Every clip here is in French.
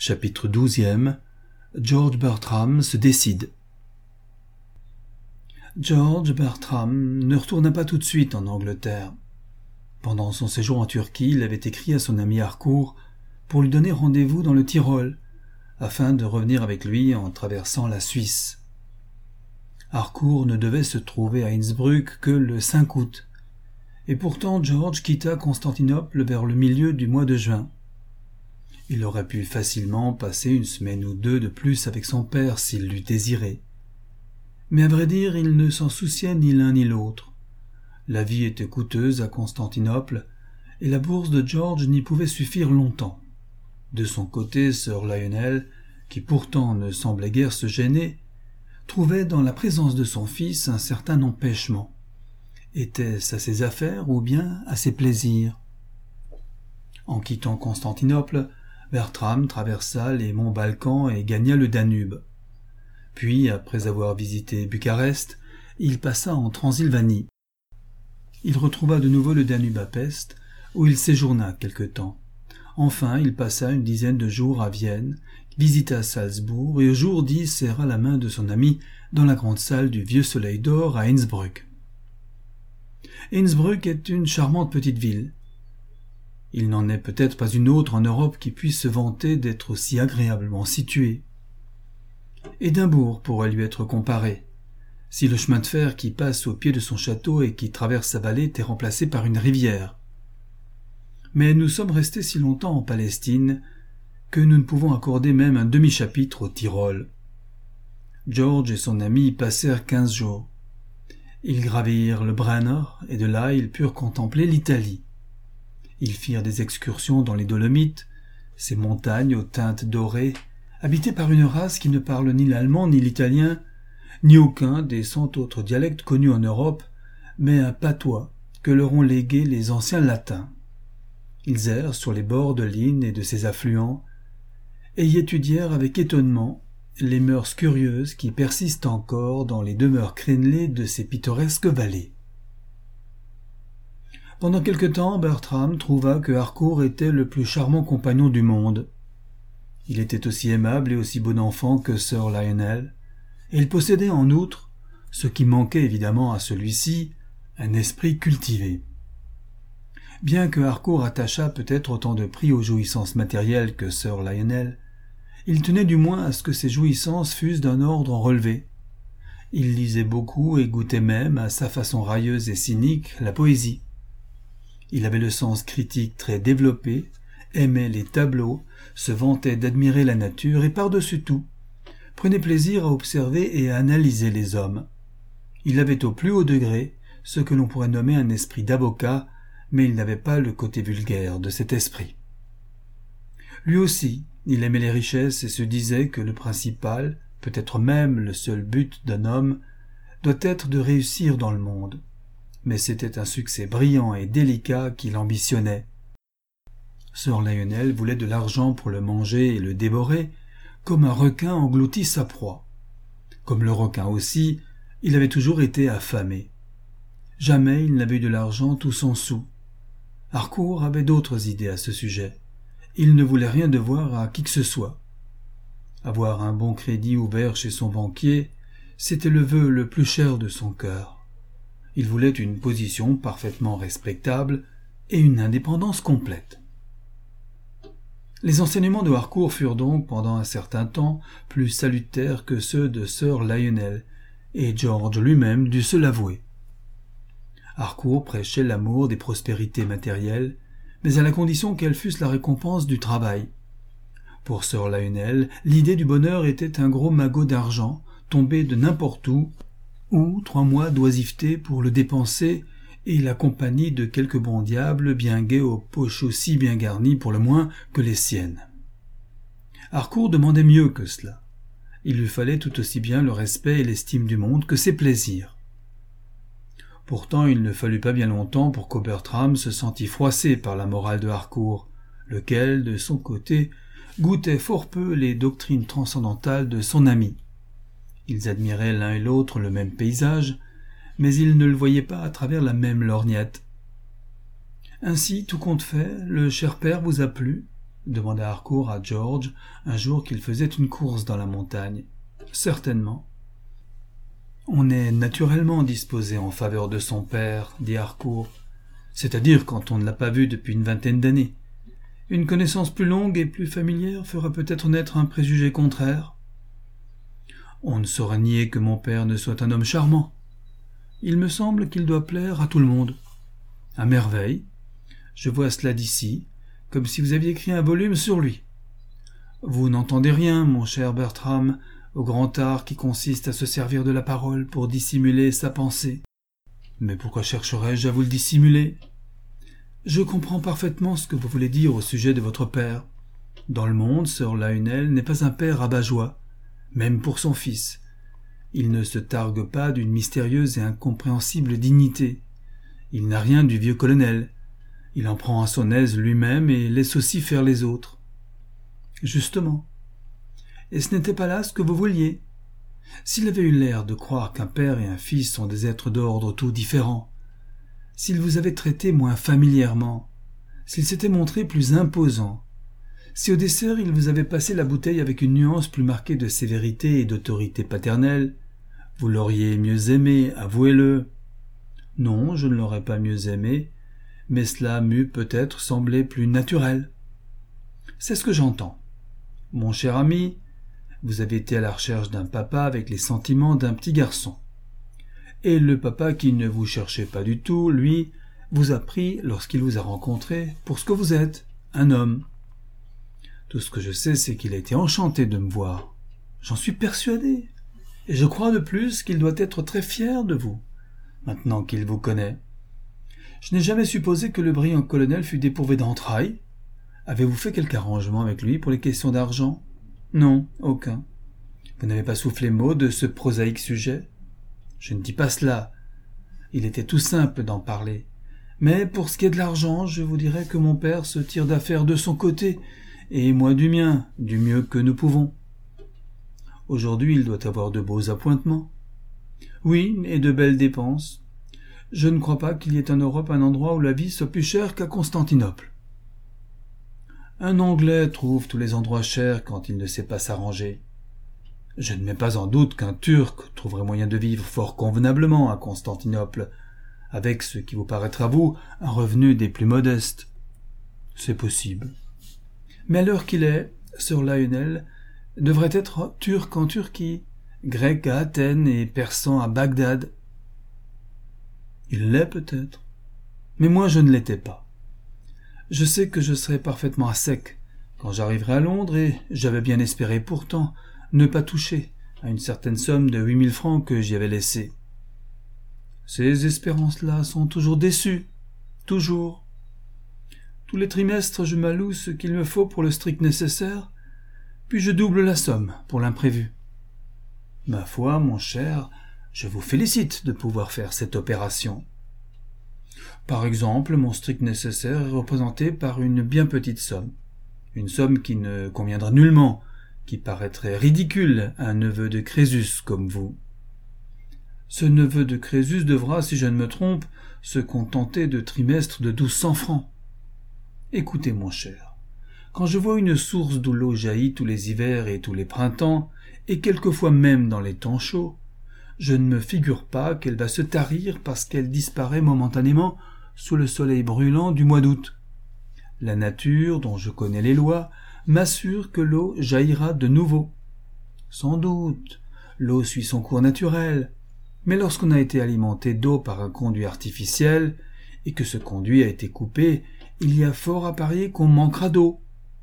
Chapitre 12e. George Bertram se décide. George Bertram ne retourna pas tout de suite en Angleterre. Pendant son séjour en Turquie, il avait écrit à son ami Harcourt pour lui donner rendez-vous dans le Tyrol, afin de revenir avec lui en traversant la Suisse. Harcourt ne devait se trouver à Innsbruck que le 5 août, et pourtant George quitta Constantinople vers le milieu du mois de juin. Il aurait pu facilement passer une semaine ou deux de plus avec son père s'il l'eût désiré. Mais à vrai dire, il ne s'en souciait ni l'un ni l'autre. La vie était coûteuse à Constantinople, et la bourse de George n'y pouvait suffire longtemps. De son côté, sir Lionel, qui pourtant ne semblait guère se gêner, trouvait dans la présence de son fils un certain empêchement. Était-ce à ses affaires ou bien à ses plaisirs? En quittant Constantinople, Bertram traversa les monts Balkans et gagna le Danube. Puis, après avoir visité Bucarest, il passa en Transylvanie. Il retrouva de nouveau le Danube à Pest, où il séjourna quelque temps. Enfin, il passa une dizaine de jours à Vienne, visita Salzbourg et au jour 10 serra la main de son ami dans la grande salle du Vieux Soleil d'Or à Innsbruck. Innsbruck est une charmante petite ville. Il n'en est peut-être pas une autre en Europe qui puisse se vanter d'être aussi agréablement située. Édimbourg pourrait lui être comparé, si le chemin de fer qui passe au pied de son château et qui traverse sa vallée était remplacé par une rivière. Mais nous sommes restés si longtemps en Palestine que nous ne pouvons accorder même un demi-chapitre au Tyrol. George et son ami y passèrent 15 jours. Ils gravirent le Brenner et de là ils purent contempler l'Italie. Ils firent des excursions dans les Dolomites, ces montagnes aux teintes dorées, habitées par une race qui ne parle ni l'allemand ni l'italien, ni aucun des 100 autres dialectes connus en Europe, mais un patois que leur ont légué les anciens latins. Ils errent sur les bords de l'Inn et de ses affluents, et y étudièrent avec étonnement les mœurs curieuses qui persistent encore dans les demeures crénelées de ces pittoresques vallées. Pendant quelque temps, Bertram trouva que Harcourt était le plus charmant compagnon du monde. Il était aussi aimable et aussi bon enfant que sir Lionel, et il possédait en outre, ce qui manquait évidemment à celui-ci, un esprit cultivé. Bien que Harcourt attachât peut-être autant de prix aux jouissances matérielles que sir Lionel, il tenait du moins à ce que ces jouissances fussent d'un ordre relevé. Il lisait beaucoup et goûtait même, à sa façon railleuse et cynique, la poésie. Il avait le sens critique très développé, aimait les tableaux, se vantait d'admirer la nature et par-dessus tout, prenait plaisir à observer et à analyser les hommes. Il avait au plus haut degré ce que l'on pourrait nommer un esprit d'avocat, mais il n'avait pas le côté vulgaire de cet esprit. Lui aussi, il aimait les richesses et se disait que le principal, peut-être même le seul but d'un homme, doit être de réussir dans le monde. Mais c'était un succès brillant et délicat qu'il ambitionnait. Sir Lionel voulait de l'argent pour le manger et le dévorer, comme un requin engloutit sa proie. Comme le requin aussi, il avait toujours été affamé. Jamais il n'avait eu de l'argent tout son sou. Harcourt avait d'autres idées à ce sujet. Il ne voulait rien devoir à qui que ce soit. Avoir un bon crédit ouvert chez son banquier, c'était le vœu le plus cher de son cœur. Il voulait une position parfaitement respectable et une indépendance complète. Les enseignements de Harcourt furent donc pendant un certain temps plus salutaires que ceux de sir Lionel, et George lui-même dut se l'avouer. Harcourt prêchait l'amour des prospérités matérielles, mais à la condition qu'elles fussent la récompense du travail. Pour sir Lionel, l'idée du bonheur était un gros magot d'argent tombé de n'importe où, ou 3 mois d'oisiveté pour le dépenser, et la compagnie de quelques bons diables bien gais aux poches aussi bien garnies pour le moins que les siennes. Harcourt demandait mieux que cela. Il lui fallait tout aussi bien le respect et l'estime du monde que ses plaisirs. Pourtant, il ne fallut pas bien longtemps pour que Bertram se sentît froissé par la morale de Harcourt, lequel, de son côté, goûtait fort peu les doctrines transcendantales de son ami. Ils admiraient l'un et l'autre le même paysage, mais ils ne le voyaient pas à travers la même lorgnette. Ainsi, tout compte fait, le cher père vous a plu, demanda Harcourt à George un jour qu'il faisait une course dans la montagne. Certainement. On est naturellement disposé en faveur de son père, dit Harcourt, c'est-à-dire quand on ne l'a pas vu depuis une vingtaine d'années. Une connaissance plus longue et plus familière fera peut-être naître un préjugé contraire. On ne saurait nier que mon père ne soit un homme charmant. Il me semble qu'il doit plaire à tout le monde. À merveille. Je vois cela d'ici, comme si vous aviez écrit un volume sur lui. Vous n'entendez rien, mon cher Bertram, au grand art qui consiste à se servir de la parole pour dissimuler sa pensée. Mais pourquoi chercherais-je à vous le dissimuler? Je comprends parfaitement ce que vous voulez dire au sujet de votre père. Dans le monde, Sir Lionel n'est pas un père rabat-joie, même pour son fils. Il ne se targue pas d'une mystérieuse et incompréhensible dignité. Il n'a rien du vieux colonel. Il en prend à son aise lui-même et laisse aussi faire les autres. Justement. Et ce n'était pas là ce que vous vouliez. S'il avait eu l'air de croire qu'un père et un fils sont des êtres d'ordre tout différents, s'il vous avait traité moins familièrement, s'il s'était montré plus imposant, si au dessert il vous avait passé la bouteille avec une nuance plus marquée de sévérité et d'autorité paternelle, vous l'auriez mieux aimé, avouez-le. Non, je ne l'aurais pas mieux aimé, mais cela m'eût peut-être semblé plus naturel. C'est ce que j'entends. Mon cher ami, vous avez été à la recherche d'un papa avec les sentiments d'un petit garçon. Et le papa qui ne vous cherchait pas du tout, lui, vous a pris, lorsqu'il vous a rencontré, pour ce que vous êtes, un homme. Tout ce que je sais, c'est qu'il a été enchanté de me voir. J'en suis persuadé. Et je crois de plus qu'il doit être très fier de vous, maintenant qu'il vous connaît. Je n'ai jamais supposé que le brillant colonel fût dépourvu d'entrailles. Avez-vous fait quelque arrangement avec lui pour les questions d'argent? Non, aucun. Vous n'avez pas soufflé mot de ce prosaïque sujet? Je ne dis pas cela. Il était tout simple d'en parler. Mais pour ce qui est de l'argent, je vous dirais que mon père se tire d'affaire de son côté, et moi du mien, du mieux que nous pouvons. Aujourd'hui, il doit avoir de beaux appointements. Oui, et de belles dépenses. Je ne crois pas qu'il y ait en Europe un endroit où la vie soit plus chère qu'à Constantinople. Un Anglais trouve tous les endroits chers quand il ne sait pas s'arranger. Je ne mets pas en doute qu'un Turc trouverait moyen de vivre fort convenablement à Constantinople, avec ce qui vous paraîtra vous un revenu des plus modestes. C'est possible. Mais à l'heure qu'il est, Sir Lionel devrait être turc en Turquie, grec à Athènes et persan à Bagdad. Il l'est peut-être, mais moi je ne l'étais pas. Je sais que je serai parfaitement à sec quand j'arriverai à Londres et j'avais bien espéré pourtant ne pas toucher à une certaine somme de 8 000 francs que j'y avais laissée. Ces espérances-là sont toujours déçues, toujours. Tous les trimestres je m'alloue ce qu'il me faut pour le strict nécessaire, puis je double la somme pour l'imprévu. Ma foi, mon cher, je vous félicite de pouvoir faire cette opération. Par exemple, mon strict nécessaire est représenté par une bien petite somme, une somme qui ne conviendra nullement, qui paraîtrait ridicule à un neveu de Crésus comme vous. Ce neveu de Crésus devra, si je ne me trompe, se contenter de trimestres de 1200 francs. Écoutez, mon cher, quand je vois une source d'où l'eau jaillit tous les hivers et tous les printemps, et quelquefois même dans les temps chauds, je ne me figure pas qu'elle va se tarir parce qu'elle disparaît momentanément sous le soleil brûlant du mois d'août. La nature, dont je connais les lois, m'assure que l'eau jaillira de nouveau. Sans doute, l'eau suit son cours naturel, mais lorsqu'on a été alimenté d'eau par un conduit artificiel, et que ce conduit a été coupé, il y a fort à parier qu'on manquera d'eau.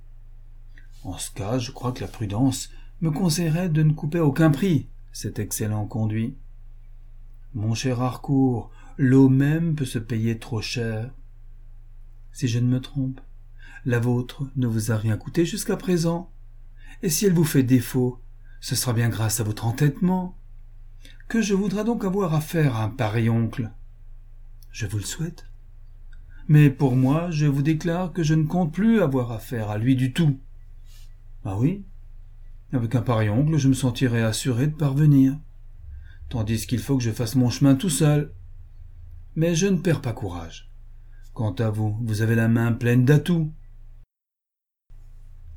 En ce cas, je crois que la prudence me conseillerait de ne couper à aucun prix cet excellent conduit. Mon cher Harcourt, l'eau même peut se payer trop cher. Si je ne me trompe, la vôtre ne vous a rien coûté jusqu'à présent, et si elle vous fait défaut, ce sera bien grâce à votre entêtement. Que je voudrais donc avoir affaire à un pareil oncle? Je vous le souhaite. Mais pour moi, je vous déclare que je ne compte plus avoir affaire à lui du tout. Ah oui? Avec un pareil oncle, je me sentirais assuré de parvenir, tandis qu'il faut que je fasse mon chemin tout seul. Mais je ne perds pas courage. Quant à vous, vous avez la main pleine d'atouts.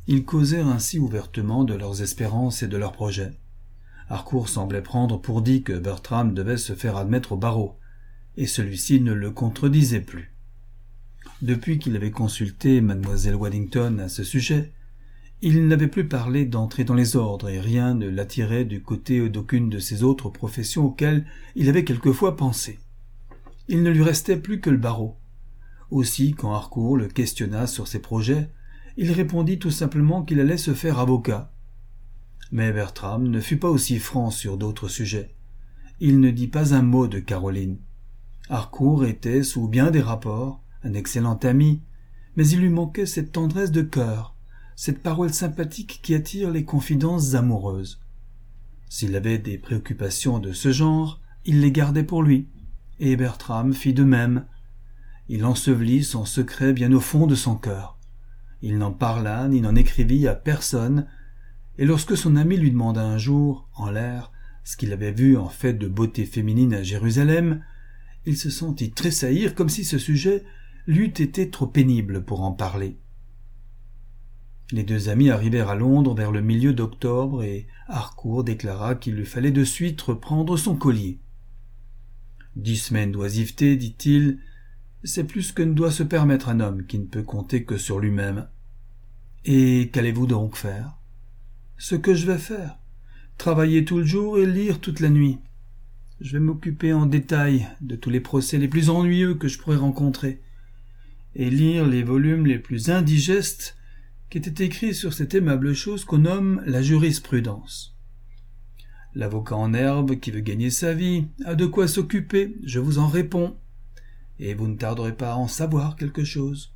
Ils causèrent ainsi ouvertement de leurs espérances et de leurs projets. Harcourt semblait prendre pour dit que Bertram devait se faire admettre au barreau, et celui-ci ne le contredisait plus. Depuis qu'il avait consulté mademoiselle Waddington à ce sujet, il n'avait plus parlé d'entrer dans les ordres, et rien ne l'attirait du côté d'aucune de ces autres professions auxquelles il avait quelquefois pensé. Il ne lui restait plus que le barreau. Aussi, quand Harcourt le questionna sur ses projets, il répondit tout simplement qu'il allait se faire avocat. Mais Bertram ne fut pas aussi franc sur d'autres sujets. Il ne dit pas un mot de Caroline. Harcourt était, sous bien des rapports, un excellent ami, mais il lui manquait cette tendresse de cœur, cette parole sympathique qui attire les confidences amoureuses. S'il avait des préoccupations de ce genre, il les gardait pour lui, et Bertram fit de même. Il ensevelit son secret bien au fond de son cœur. Il n'en parla ni n'en écrivit à personne, et lorsque son ami lui demanda un jour, en l'air, ce qu'il avait vu en fait de beauté féminine à Jérusalem, il se sentit tressaillir comme si ce sujet lui eût été trop pénible pour en parler. Les deux amis arrivèrent à Londres vers le milieu d'octobre et Harcourt déclara qu'il lui fallait de suite reprendre son collier. 10 semaines d'oisiveté, dit-il, c'est plus que ne doit se permettre un homme qui ne peut compter que sur lui-même. Et qu'allez-vous donc faire? Ce que je vais faire, travailler tout le jour et lire toute la nuit. Je vais m'occuper en détail de tous les procès les plus ennuyeux que je pourrais rencontrer, et lire les volumes les plus indigestes qui étaient écrits sur cette aimable chose qu'on nomme la jurisprudence. L'avocat en herbe qui veut gagner sa vie a de quoi s'occuper, je vous en réponds, et vous ne tarderez pas à en savoir quelque chose.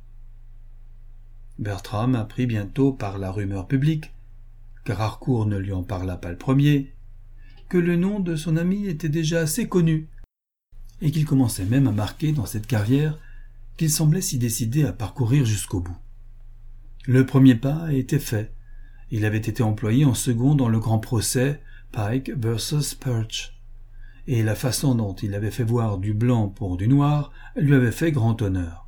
Bertram apprit bientôt par la rumeur publique, car Harcourt ne lui en parla pas le premier, que le nom de son ami était déjà assez connu, et qu'il commençait même à marquer dans cette carrière qu'il semblait s'y décider à parcourir jusqu'au bout. Le premier pas était fait. Il avait été employé en second dans le grand procès Pike versus Perch, et la façon dont il avait fait voir du blanc pour du noir lui avait fait grand honneur.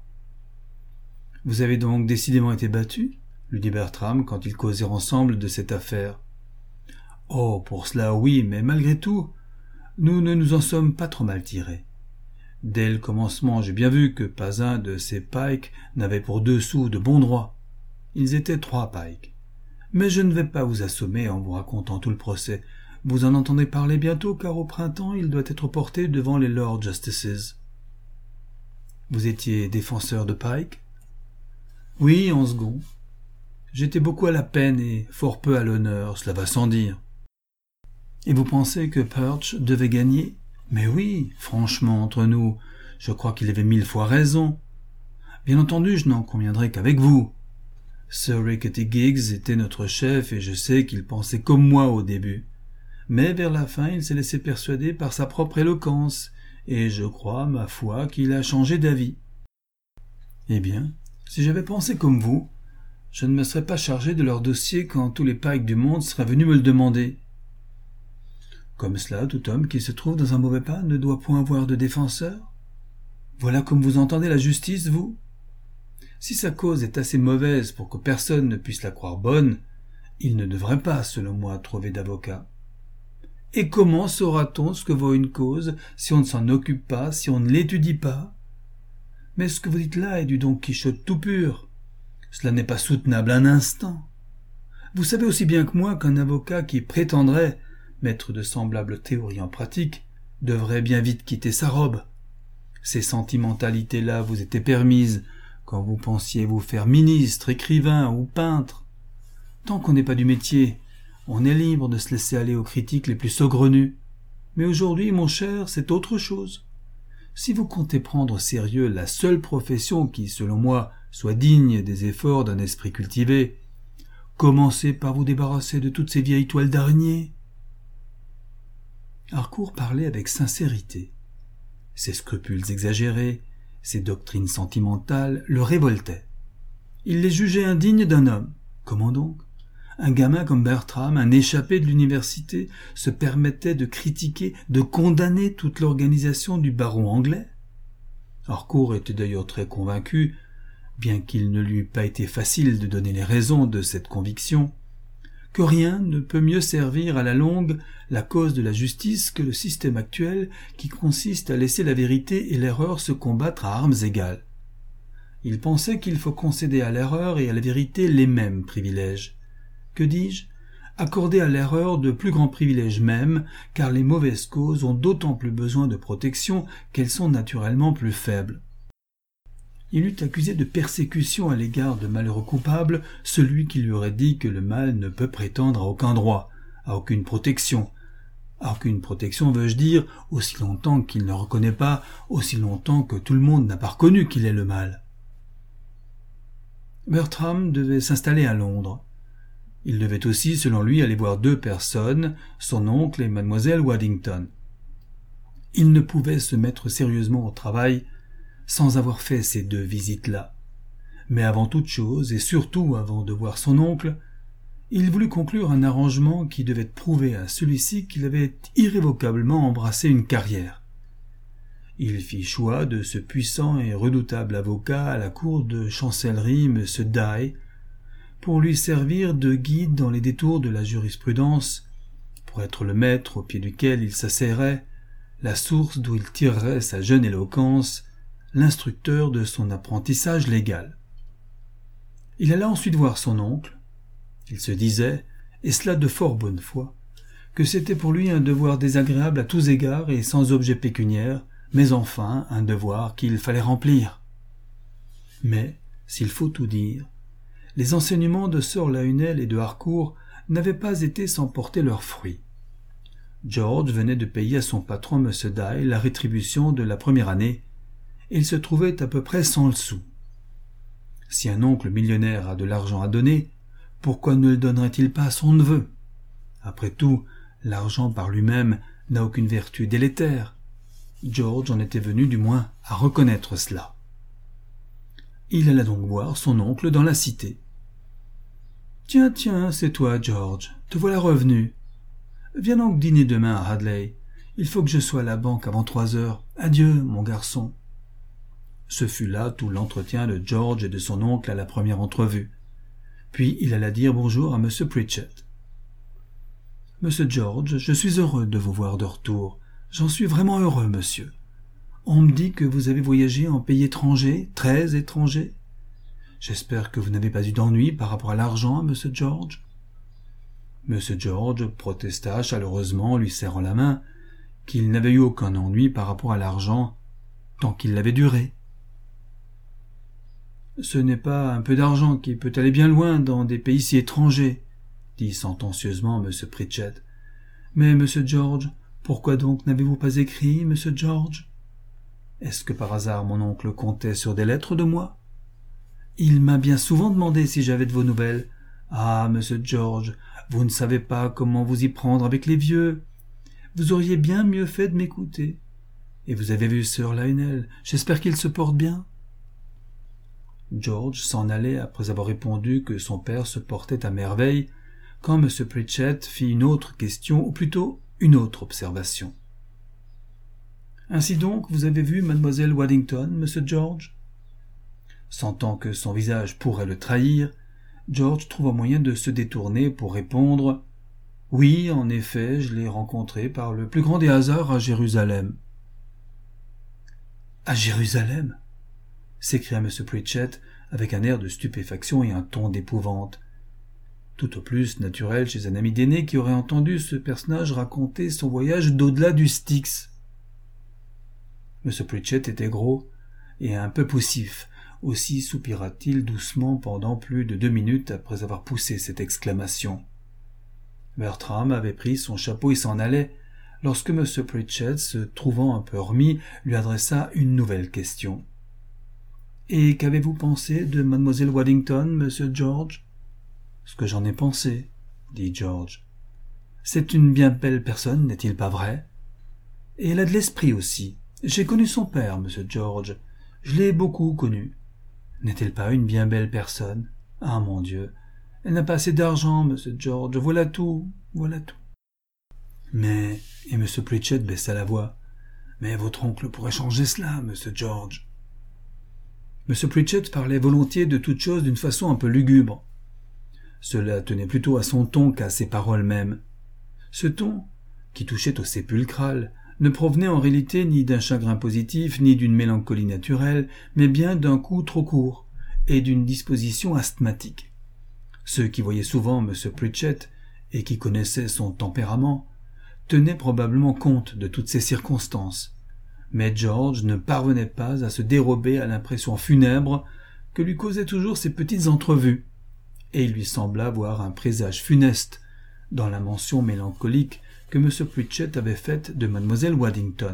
« Vous avez donc décidément été battu ?» lui dit Bertram quand ils causèrent ensemble de cette affaire. « Oh, pour cela oui, mais malgré tout, nous ne nous en sommes pas trop mal tirés. Dès le commencement, j'ai bien vu que pas un de ces Pike n'avait pour 2 sous de bon droit. Ils étaient 3 Pike. Mais je ne vais pas vous assommer en vous racontant tout le procès. Vous en entendez parler bientôt, car au printemps, il doit être porté devant les Lord Justices. Vous étiez défenseur de Pike? Oui, en second. J'étais beaucoup à la peine et fort peu à l'honneur, cela va sans dire. Et vous pensez que Perch devait gagner? Mais oui, franchement, entre nous, je crois qu'il avait 1000 fois raison. Bien entendu, je n'en conviendrai qu'avec vous. Sir Rickety Giggs était notre chef et je sais qu'il pensait comme moi au début. Mais vers la fin, il s'est laissé persuader par sa propre éloquence, et je crois, ma foi, qu'il a changé d'avis. Eh bien, si j'avais pensé comme vous, je ne me serais pas chargé de leur dossier quand tous les Pike du monde seraient venus me le demander. Comme cela, tout homme qui se trouve dans un mauvais pas ne doit point avoir de défenseur. Voilà comme vous entendez la justice, vous? Si sa cause est assez mauvaise pour que personne ne puisse la croire bonne, il ne devrait pas, selon moi, trouver d'avocat. Et comment saura-t-on ce que vaut une cause si on ne s'en occupe pas, si on ne l'étudie pas? Mais ce que vous dites là est du Don Quichotte tout pur. Cela n'est pas soutenable un instant. Vous savez aussi bien que moi qu'un avocat qui prétendrait mettre de semblables théories en pratique devrait bien vite quitter sa robe. Ces sentimentalités-là vous étaient permises quand vous pensiez vous faire ministre, écrivain ou peintre. Tant qu'on n'est pas du métier, on est libre de se laisser aller aux critiques les plus saugrenues. Mais aujourd'hui, mon cher, c'est autre chose. Si vous comptez prendre au sérieux la seule profession qui, selon moi, soit digne des efforts d'un esprit cultivé, commencez par vous débarrasser de toutes ces vieilles toiles d'araignée. Harcourt parlait avec sincérité. Ses scrupules exagérés, ses doctrines sentimentales le révoltaient. Il les jugeait indignes d'un homme. Comment donc? Un gamin comme Bertram, un échappé de l'université, se permettait de critiquer, de condamner toute l'organisation du barreau anglais. Harcourt était d'ailleurs très convaincu bien qu'il ne lui eût pas été facile de donner les raisons de cette conviction, que rien ne peut mieux servir à la longue la cause de la justice que le système actuel qui consiste à laisser la vérité et l'erreur se combattre à armes égales. Il pensait qu'il faut concéder à l'erreur et à la vérité les mêmes privilèges. Que dis-je ? Accorder à l'erreur de plus grands privilèges même, car les mauvaises causes ont d'autant plus besoin de protection qu'elles sont naturellement plus faibles. Il eût accusé de persécution à l'égard de malheureux coupables celui qui lui aurait dit que le mal ne peut prétendre à aucun droit, à aucune protection. À aucune protection, veux-je dire, aussi longtemps qu'il ne reconnaît pas, aussi longtemps que tout le monde n'a pas reconnu qu'il est le mal. Bertram devait s'installer à Londres. Il devait aussi, selon lui, aller voir 2 personnes, son oncle et mademoiselle Waddington. Il ne pouvait se mettre sérieusement au travail sans avoir fait ces 2 visites-là. Mais avant toute chose, et surtout avant de voir son oncle, il voulut conclure un arrangement qui devait prouver à celui-ci qu'il avait irrévocablement embrassé une carrière. Il fit choix de ce puissant et redoutable avocat à la cour de chancellerie, M. Dye, pour lui servir de guide dans les détours de la jurisprudence, pour être le maître au pied duquel il s'asseyerait, la source d'où il tirerait sa jeune éloquence, l'instructeur de son apprentissage légal. Il alla ensuite voir son oncle. Il se disait, et cela de fort bonne foi, que c'était pour lui un devoir désagréable à tous égards et sans objet pécuniaire, mais enfin un devoir qu'il fallait remplir. Mais, s'il faut tout dire, les enseignements de sir Lionel et de Harcourt n'avaient pas été sans porter leurs fruits. George venait de payer à son patron M. Dye la rétribution de la première année, et il se trouvait à peu près sans le sou. Si un oncle millionnaire a de l'argent à donner, pourquoi ne le donnerait-il pas à son neveu ? Après tout, l'argent par lui-même n'a aucune vertu délétère. George en était venu du moins à reconnaître cela. Il alla donc voir son oncle dans la cité. « Tiens, c'est toi, George, te voilà revenu. Viens donc dîner demain à Hadley. Il faut que je sois à la banque avant 3 heures. Adieu, mon garçon. » Ce fut là tout l'entretien de George et de son oncle à la première entrevue. Puis il alla dire bonjour à M. Pritchett. « Monsieur George, je suis heureux de vous voir de retour. J'en suis vraiment heureux, monsieur. On me dit que vous avez voyagé en pays étranger, très étranger. J'espère que vous n'avez pas eu d'ennui par rapport à l'argent, monsieur George. » Monsieur George protesta chaleureusement, lui serrant la main, qu'il n'avait eu aucun ennui par rapport à l'argent tant qu'il l'avait duré. « Ce n'est pas un peu d'argent qui peut aller bien loin dans des pays si étrangers, dit sentencieusement M. Pritchett. Mais, Monsieur George, pourquoi donc n'avez-vous pas écrit, Monsieur George? Est-ce que par hasard mon oncle comptait sur des lettres de moi? Il m'a bien souvent demandé si j'avais de vos nouvelles. Ah, Monsieur George, vous ne savez pas comment vous y prendre avec les vieux. Vous auriez bien mieux fait de m'écouter. Et vous avez vu sir Lionel, j'espère qu'il se porte bien. George s'en allait après avoir répondu que son père se portait à merveille, quand M. Pritchett fit une autre question, ou plutôt une autre observation. « Ainsi donc, vous avez vu mademoiselle Waddington, Monsieur George ?» Sentant que son visage pourrait le trahir, George trouva moyen de se détourner pour répondre « Oui, en effet, je l'ai rencontrée par le plus grand des hasards à Jérusalem. »« À Jérusalem ?» s'écria M. Pritchett avec un air de stupéfaction et un ton d'épouvante. Tout au plus naturel chez un ami d'aîné qui aurait entendu ce personnage raconter son voyage d'au-delà du Styx. M. Pritchett était gros et un peu poussif, aussi soupira-t-il doucement pendant plus de 2 minutes après avoir poussé cette exclamation. Bertram avait pris son chapeau et s'en allait, lorsque M. Pritchett, se trouvant un peu remis, lui adressa une nouvelle question. « Et qu'avez-vous pensé de mademoiselle Waddington, Monsieur George ?»« Ce que j'en ai pensé, » dit George. « C'est une bien belle personne, n'est-il pas vrai ? Et elle a de l'esprit aussi. J'ai connu son père, Monsieur George. Je l'ai beaucoup connu. N'est-elle pas une bien belle personne ? Ah, mon Dieu, elle n'a pas assez d'argent, Monsieur George. Voilà tout, voilà tout. » Mais, et M. Pritchett baissa la voix, « mais votre oncle pourrait changer cela, Monsieur George. » M. Pritchett parlait volontiers de toutes choses d'une façon un peu lugubre. Cela tenait plutôt à son ton qu'à ses paroles mêmes. Ce ton, qui touchait au sépulcral, ne provenait en réalité ni d'un chagrin positif, ni d'une mélancolie naturelle, mais bien d'un coup trop court, et d'une disposition asthmatique. Ceux qui voyaient souvent M. Pritchett, et qui connaissaient son tempérament, tenaient probablement compte de toutes ces circonstances. Mais George ne parvenait pas à se dérober à l'impression funèbre que lui causaient toujours ces petites entrevues, et il lui sembla voir un présage funeste dans la mention mélancolique que M. Pritchett avait faite de Mlle Waddington.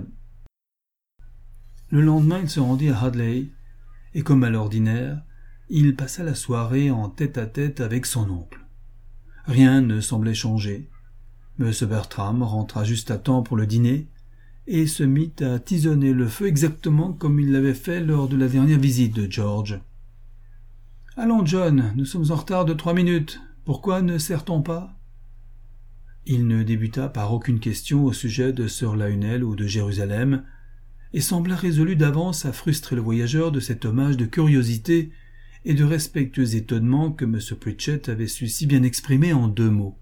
Le lendemain, il se rendit à Hadley, et comme à l'ordinaire, il passa la soirée en tête-à-tête avec son oncle. Rien ne semblait changer. M. Bertram rentra juste à temps pour le dîner, et se mit à tisonner le feu exactement comme il l'avait fait lors de la dernière visite de George. « Allons, John, nous sommes en retard de 3 minutes. Pourquoi ne sert-on pas ?» Il ne débuta par aucune question au sujet de Sir Lionel ou de Jérusalem, et sembla résolu d'avance à frustrer le voyageur de cet hommage de curiosité et de respectueux étonnement que M. Pritchett avait su si bien exprimer en 2 mots.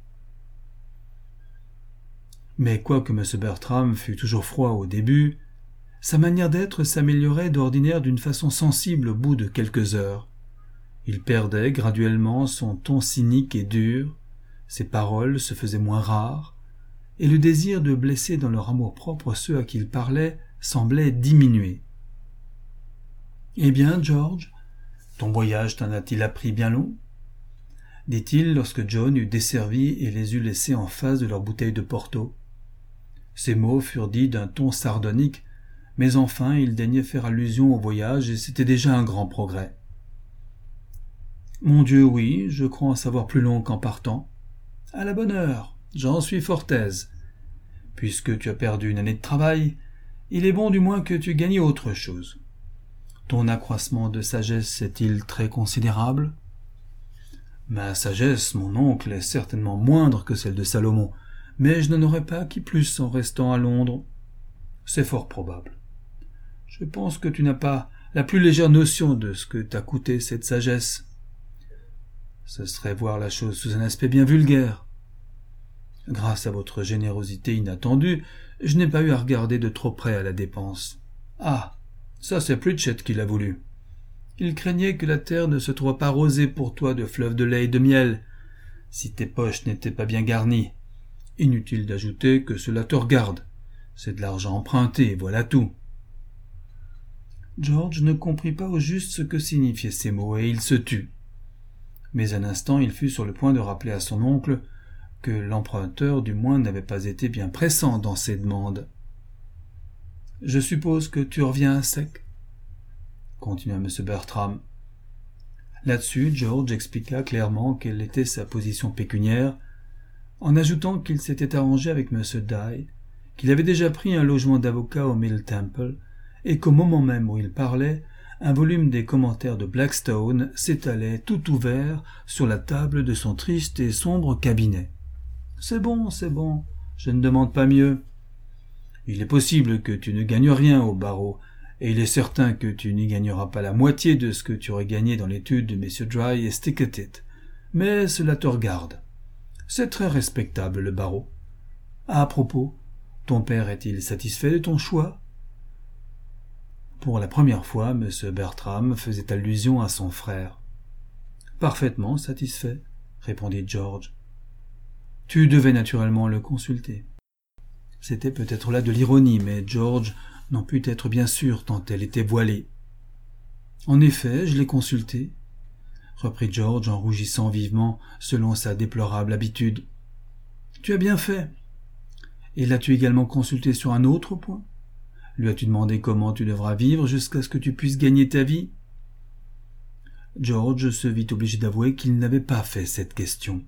Mais quoique M. Bertram fût toujours froid au début, sa manière d'être s'améliorait d'ordinaire d'une façon sensible au bout de quelques heures. Il perdait graduellement son ton cynique et dur, ses paroles se faisaient moins rares, et le désir de blesser dans leur amour-propre ceux à qui il parlait semblait diminuer. « Eh bien, George, ton voyage t'en a-t-il appris bien long ?» dit-il lorsque John eut desservi et les eut laissés en face de leur bouteille de Porto. Ces mots furent dits d'un ton sardonique, mais enfin il daignait faire allusion au voyage et c'était déjà un grand progrès. « Mon Dieu, oui, je crois en savoir plus long qu'en partant. »« À la bonne heure, j'en suis fort aise. Puisque tu as perdu une année de travail, il est bon du moins que tu gagnes autre chose. Ton accroissement de sagesse est-il très considérable ? » Ma sagesse, mon oncle, est certainement moindre que celle de Salomon, mais je n'en aurais pas acquis plus en restant à Londres. C'est fort probable. Je pense que tu n'as pas la plus légère notion de ce que t'a coûté cette sagesse. Ce serait voir la chose sous un aspect bien vulgaire. Grâce à votre générosité inattendue, je n'ai pas eu à regarder de trop près à la dépense. Ah, ça c'est Pritchett qui l'a voulu. Il craignait que la terre ne se trouvât pas rosée pour toi de fleuves de lait et de miel, si tes poches n'étaient pas bien garnies. Inutile d'ajouter que cela te regarde. C'est de l'argent emprunté, voilà tout. George ne comprit pas au juste ce que signifiaient ces mots, et il se tut. Mais un instant il fut sur le point de rappeler à son oncle que l'emprunteur du moins n'avait pas été bien pressant dans ses demandes. « Je suppose que tu reviens à sec ?» continua M. Bertram. Là-dessus, George expliqua clairement quelle était sa position pécuniaire, en ajoutant qu'il s'était arrangé avec M. Dye, qu'il avait déjà pris un logement d'avocat au Middle Temple, et qu'au moment même où il parlait, un volume des commentaires de Blackstone s'étalait tout ouvert sur la table de son triste et sombre cabinet. « C'est bon, je ne demande pas mieux. Il est possible que tu ne gagnes rien au barreau, et il est certain que tu n'y gagneras pas la moitié de ce que tu aurais gagné dans l'étude de messieurs Dry et Stickettit, mais cela te regarde. C'est très respectable, le barreau. À propos, ton père est-il satisfait de ton choix ?» Pour la première fois, M. Bertram faisait allusion à son frère. « Parfaitement satisfait, » répondit George. « Tu devais naturellement le consulter. » C'était peut-être là de l'ironie, mais George n'en put être bien sûr tant elle était voilée. « En effet, je l'ai consulté, » reprit George en rougissant vivement selon sa déplorable habitude. « Tu as bien fait. Et l'as-tu également consulté sur un autre point ? Lui as-tu demandé comment tu devras vivre jusqu'à ce que tu puisses gagner ta vie ?» George se vit obligé d'avouer qu'il n'avait pas fait cette question.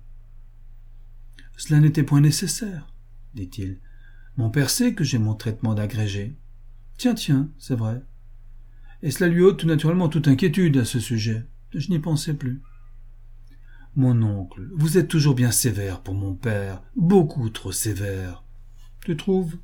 « Cela n'était point nécessaire, » dit-il. « Mon père sait que j'ai mon traitement d'agrégé. Tiens, c'est vrai. Et cela lui ôte tout naturellement toute inquiétude à ce sujet. Je n'y pensais plus. Mon oncle, vous êtes toujours bien sévère pour mon père, beaucoup trop sévère. Tu trouves ?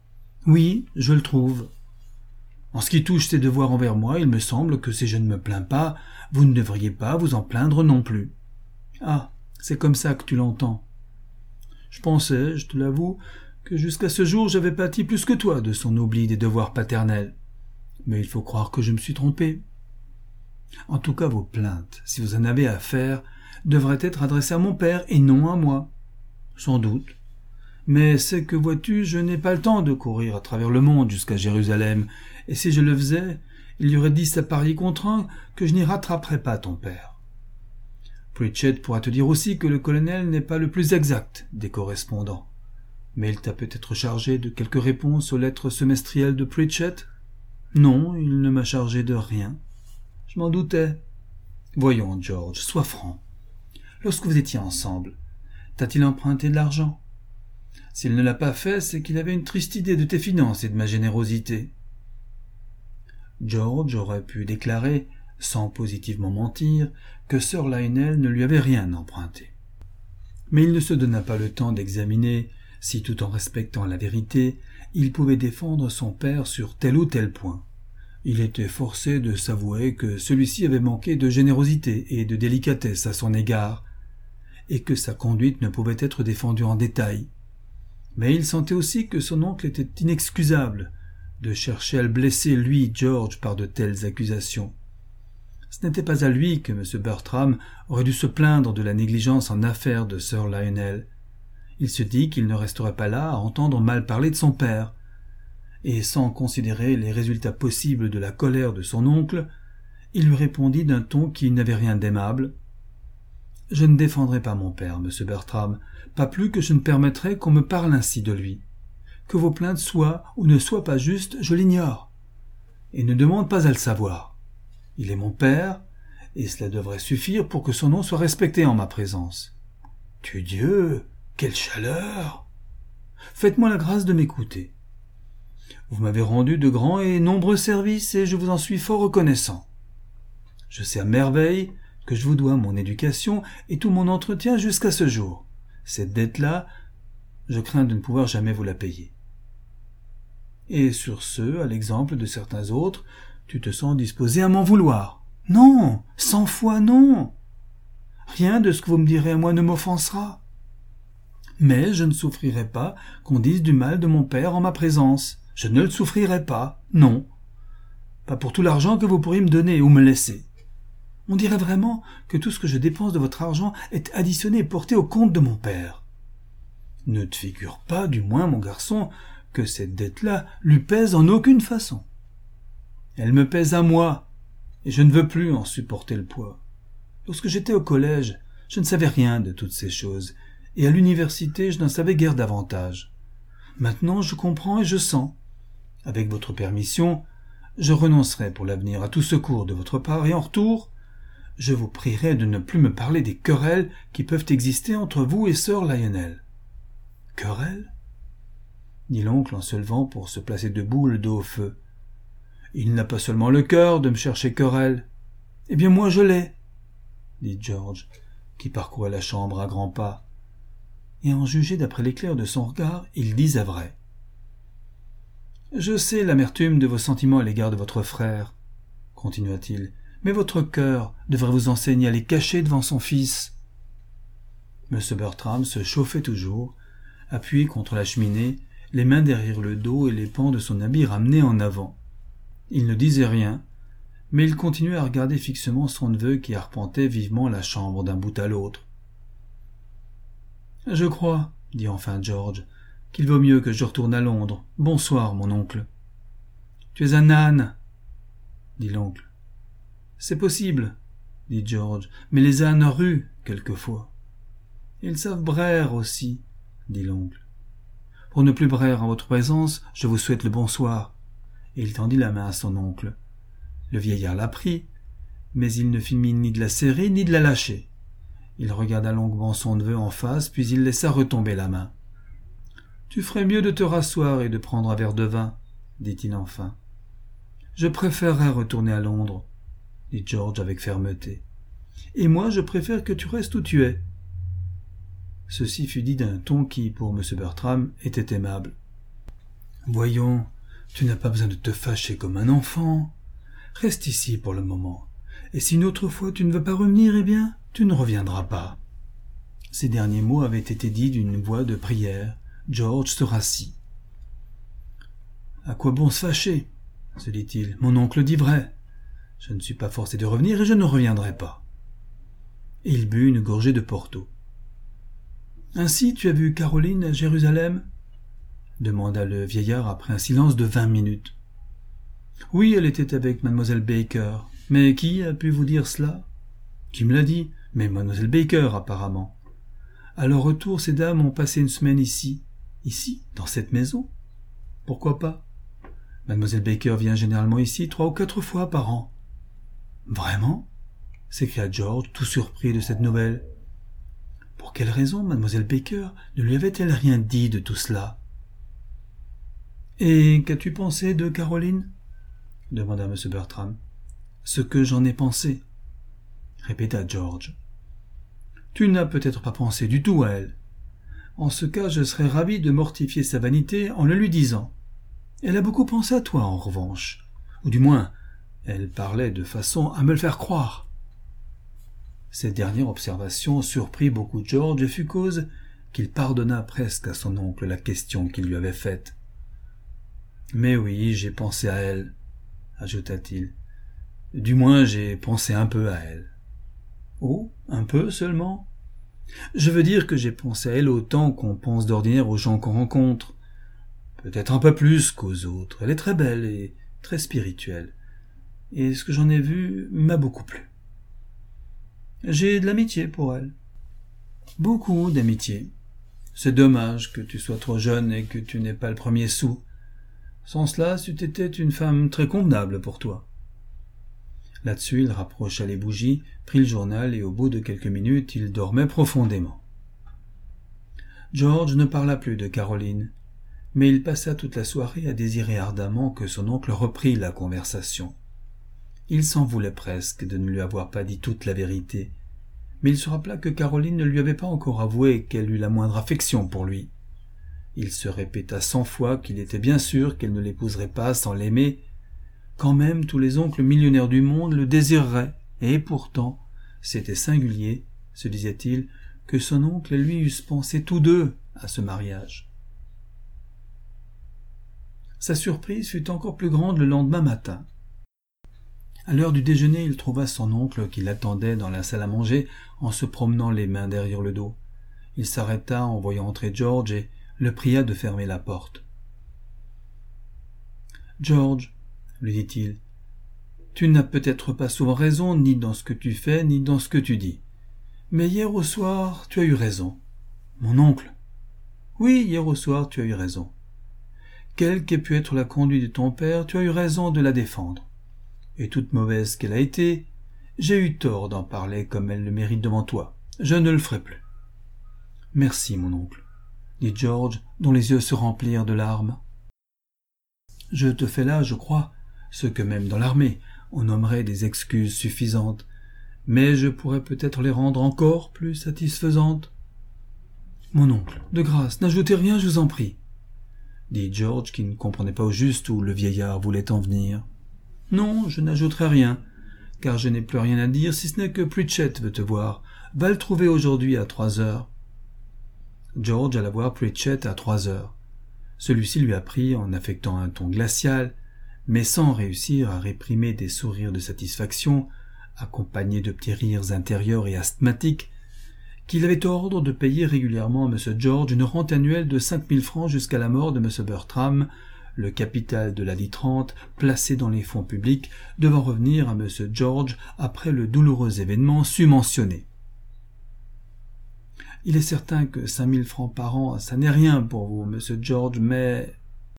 Oui, je le trouve. En ce qui touche ses devoirs envers moi, il me semble que si je ne me plains pas, vous ne devriez pas vous en plaindre non plus. Ah, c'est comme ça que tu l'entends. Je pensais, je te l'avoue, que jusqu'à ce jour j'avais pâti plus que toi de son oubli des devoirs paternels. Mais il faut croire que je me suis trompé. En tout cas, vos plaintes, si vous en avez à faire, devraient être adressées à mon père et non à moi. Sans doute. Mais c'est que, vois-tu, je n'ai pas le temps de courir à travers le monde jusqu'à Jérusalem, et si je le faisais, il y aurait 10 à parier contre 1 que je n'y rattraperais pas ton père. Pritchett pourra te dire aussi que le colonel n'est pas le plus exact des correspondants. Mais il t'a peut-être chargé de quelques réponses aux lettres semestrielles de Pritchett? Non, il ne m'a chargé de rien. Je m'en doutais. Voyons, George, sois franc. Lorsque vous étiez ensemble, t'a-t-il emprunté de l'argent? S'il ne l'a pas fait, c'est qu'il avait une triste idée de tes finances et de ma générosité. George aurait pu déclarer, sans positivement mentir, que Sir Lionel ne lui avait rien emprunté. Mais il ne se donna pas le temps d'examiner si, tout en respectant la vérité, il pouvait défendre son père sur tel ou tel point. Il était forcé de s'avouer que celui-ci avait manqué de générosité et de délicatesse à son égard, et que sa conduite ne pouvait être défendue en détail. Mais il sentait aussi que son oncle était inexcusable de chercher à le blesser, lui, George, par de telles accusations. Ce n'était pas à lui que M. Bertram aurait dû se plaindre de la négligence en affaires de Sir Lionel. Il se dit qu'il ne resterait pas là à entendre mal parler de son père, et sans considérer les résultats possibles de la colère de son oncle, il lui répondit d'un ton qui n'avait rien d'aimable. « Je ne défendrai pas mon père, M. Bertram, pas plus que je ne permettrai qu'on me parle ainsi de lui. Que vos plaintes soient ou ne soient pas justes, je l'ignore, et ne demande pas à le savoir. Il est mon père, et cela devrait suffire pour que son nom soit respecté en ma présence. Tudieu, quelle chaleur! Faites-moi la grâce de m'écouter. Vous m'avez rendu de grands et nombreux services, et je vous en suis fort reconnaissant. Je sais à merveille que je vous dois mon éducation et tout mon entretien jusqu'à ce jour. Cette dette-là, je crains de ne pouvoir jamais vous la payer. Et sur ce, à l'exemple de certains autres, tu te sens disposé à m'en vouloir. Non, 100 fois non. Rien de ce que vous me direz à moi ne m'offensera. Mais je ne souffrirai pas qu'on dise du mal de mon père en ma présence. Je ne le souffrirai pas, non. Pas pour tout l'argent que vous pourriez me donner ou me laisser. On dirait vraiment que tout ce que je dépense de votre argent est additionné et porté au compte de mon père. Ne te figure pas, du moins, mon garçon, que cette dette-là lui pèse en aucune façon. Elle me pèse à moi, et je ne veux plus en supporter le poids. Lorsque j'étais au collège, je ne savais rien de toutes ces choses, et à l'université, je n'en savais guère davantage. Maintenant, je comprends et je sens. Avec votre permission, je renoncerai pour l'avenir à tout secours de votre part, et en retour, je vous prierai de ne plus me parler des querelles qui peuvent exister entre vous et Sir Lionel. Querelles? Dit l'oncle en se levant pour se placer debout, le dos au feu. Il n'a pas seulement le cœur de me chercher querelle. Eh bien, moi je l'ai, dit George, qui parcourait la chambre à grands pas. Et en juger d'après l'éclair de son regard, il disait vrai. Je sais l'amertume de vos sentiments à l'égard de votre frère, continua-t-il, mais votre cœur devrait vous enseigner à les cacher devant son fils. M. Bertram se chauffait toujours, appuyé contre la cheminée, les mains derrière le dos et les pans de son habit ramenés en avant. Il ne disait rien, mais il continuait à regarder fixement son neveu qui arpentait vivement la chambre d'un bout à l'autre. « Je crois, dit enfin George, qu'il vaut mieux que je retourne à Londres. Bonsoir, mon oncle. »« Tu es un âne, dit l'oncle. « C'est possible, dit George, mais les ânes ruent quelquefois. »« Ils savent braire aussi, dit l'oncle. »« Pour ne plus braire en votre présence, je vous souhaite le bonsoir. » Et il tendit la main à son oncle. Le vieillard la prit, mais il ne fit mine ni de la serrer ni de la lâcher. Il regarda longuement son neveu en face, puis il laissa retomber la main. « Tu ferais mieux de te rasseoir et de prendre un verre de vin, dit-il enfin. « Je préférerais retourner à Londres, dit George avec fermeté. « Et moi, je préfère que tu restes où tu es. » Ceci fut dit d'un ton qui, pour M. Bertram, était aimable. « Voyons, tu n'as pas besoin de te fâcher comme un enfant. Reste ici pour le moment. Et si une autre fois tu ne veux pas revenir, eh bien, tu ne reviendras pas. » Ces derniers mots avaient été dits d'une voix de prière. George se rassit. « À quoi bon se fâcher ?» se dit-il. « Mon oncle dit vrai. Je ne suis pas forcé de revenir et je ne reviendrai pas. » Et il but une gorgée de Porto. « Ainsi tu as vu Caroline à Jérusalem ?» demanda le vieillard après un silence de 20 minutes. « Oui, elle était avec mademoiselle Baker. Mais qui a pu vous dire cela ? » ?»« Qui me l'a dit ? Mais mademoiselle Baker, apparemment. » »« À leur retour, ces dames ont passé une semaine ici. »« Ici, dans cette maison ? » ?»« Pourquoi pas ? Mademoiselle Baker vient généralement ici 3 ou 4 fois par an. »« Vraiment ? » s'écria George, tout surpris de cette nouvelle. Pour quelle raison mademoiselle Baker ne lui avait-elle rien dit de tout cela ? « Et qu'as-tu pensé de Caroline ?» demanda M. Bertram. « Ce que j'en ai pensé, » répéta George. « Tu n'as peut-être pas pensé du tout à elle. En ce cas, je serais ravi de mortifier sa vanité en le lui disant. Elle a beaucoup pensé à toi, en revanche. Ou du moins, elle parlait de façon à me le faire croire. » Cette dernière observation surprit beaucoup George et fut cause qu'il pardonna presque à son oncle la question qu'il lui avait faite. « Mais oui, j'ai pensé à elle, » ajouta-t-il. « Du moins, j'ai pensé un peu à elle. »« Oh, un peu seulement ? Je veux dire que j'ai pensé à elle autant qu'on pense d'ordinaire aux gens qu'on rencontre. Peut-être un peu plus qu'aux autres. Elle est très belle et très spirituelle. Et ce que j'en ai vu m'a beaucoup plu. J'ai de l'amitié pour elle. Beaucoup d'amitié. C'est dommage que tu sois trop jeune et que tu n'aies pas le premier sou. Sans cela, c'eût été une femme très convenable pour toi. » Là-dessus, il rapprocha les bougies, prit le journal et au bout de quelques minutes, il dormait profondément. George ne parla plus de Caroline, mais il passa toute la soirée à désirer ardemment que son oncle reprît la conversation. Il s'en voulait presque de ne lui avoir pas dit toute la vérité, mais il se rappela que Caroline ne lui avait pas encore avoué qu'elle eût la moindre affection pour lui. Il se répéta 100 fois qu'il était bien sûr qu'elle ne l'épouserait pas sans l'aimer. Quand même tous les oncles millionnaires du monde le désireraient, et pourtant, c'était singulier, se disait-il, que son oncle et lui eussent pensé tous deux à ce mariage. Sa surprise fut encore plus grande le lendemain matin. À l'heure du déjeuner, il trouva son oncle qui l'attendait dans la salle à manger en se promenant les mains derrière le dos. Il s'arrêta en voyant entrer George et le pria de fermer la porte. « George, » lui dit-il, « tu n'as peut-être pas souvent raison ni dans ce que tu fais ni dans ce que tu dis. Mais hier au soir, tu as eu raison. »« Mon oncle ?»« Oui, hier au soir, tu as eu raison. Quelle qu'ait pu être la conduite de ton père, tu as eu raison de la défendre. Et toute mauvaise qu'elle a été, j'ai eu tort d'en parler comme elle le mérite devant toi. Je ne le ferai plus. »« Merci, mon oncle, » dit George, dont les yeux se remplirent de larmes. « Je te fais là, je crois, ce que même dans l'armée on nommerait des excuses suffisantes, mais je pourrais peut-être les rendre encore plus satisfaisantes. »« Mon oncle, de grâce, n'ajoutez rien, je vous en prie, » dit George, qui ne comprenait pas au juste où le vieillard voulait en venir. « Non, je n'ajouterai rien, car je n'ai plus rien à dire, si ce n'est que Pritchett veut te voir. Va le trouver aujourd'hui à 3 heures. » George alla voir Pritchett à 3 heures. Celui-ci lui apprit, en affectant un ton glacial, mais sans réussir à réprimer des sourires de satisfaction, accompagnés de petits rires intérieurs et asthmatiques, qu'il avait ordre de payer régulièrement à M. George une rente annuelle de 5 000 francs jusqu'à la mort de M. Bertram, le capital de la dite rente, placé dans les fonds publics, devant revenir à M. George après le douloureux événement su-mentionné. « Il est certain que 5 000 francs par an, ça n'est rien pour vous, M. George, mais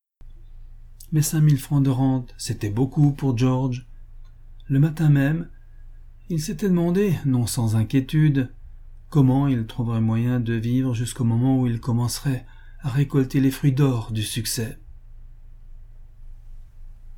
5 000 francs de rente, c'était beaucoup pour George. Le matin même, il s'était demandé, non sans inquiétude, comment il trouverait moyen de vivre jusqu'au moment où il commencerait à récolter les fruits d'or du succès.